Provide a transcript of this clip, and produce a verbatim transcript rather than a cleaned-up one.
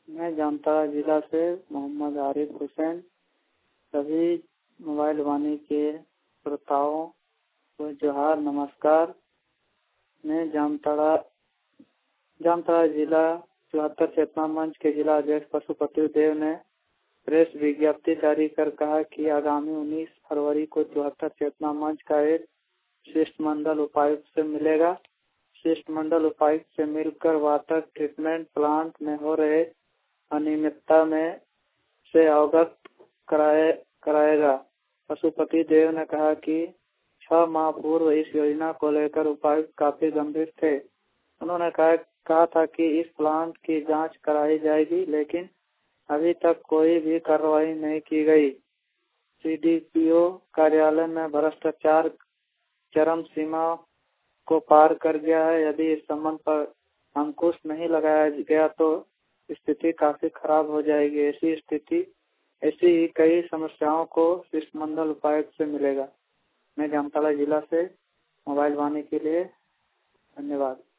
मैं जामताड़ा जिला से मोहम्मद आरिफ हुसैन सभी मोबाइल वाणी के श्रोताओं को जोहार नमस्कार। मैं जामताड़ा जामताड़ा जिला चौहत्तर चेतना मंच के जिला अध्यक्ष पशुपति देव ने प्रेस विज्ञप्ति जारी कर कहा कि आगामी उन्नीस फरवरी को चौहत्तर चेतना मंच का एक शिष्टमंडल उपायुक्त से मिलेगा। शिष्टमंडल उपायुक्त से मिलकर वाटर ट्रीटमेंट प्लांट में हो रहे अनियमितता में से अवगत कराए कराएगा। पशुपति देव ने कहा कि छह माह पूर्व इस योजना को लेकर उपायुक्त काफी गंभीर थे। उन्होंने कहा, कहा था कि इस प्लांट की जांच कराई जाएगी, लेकिन अभी तक कोई भी कार्रवाई नहीं की गई। सीडीपीओ कार्यालय में भ्रष्टाचार चरम सीमा को पार कर गया है। यदि इस संबंध पर अंकुश नहीं लगाया गया तो स्थिति काफी खराब हो जाएगी। ऐसी स्थिति ऐसी ही कई समस्याओं को शिष्टमंडल उपायुक्त से मिलेगा। मैं जामताड़ा जिला से मोबाइल वाणी के लिए धन्यवाद।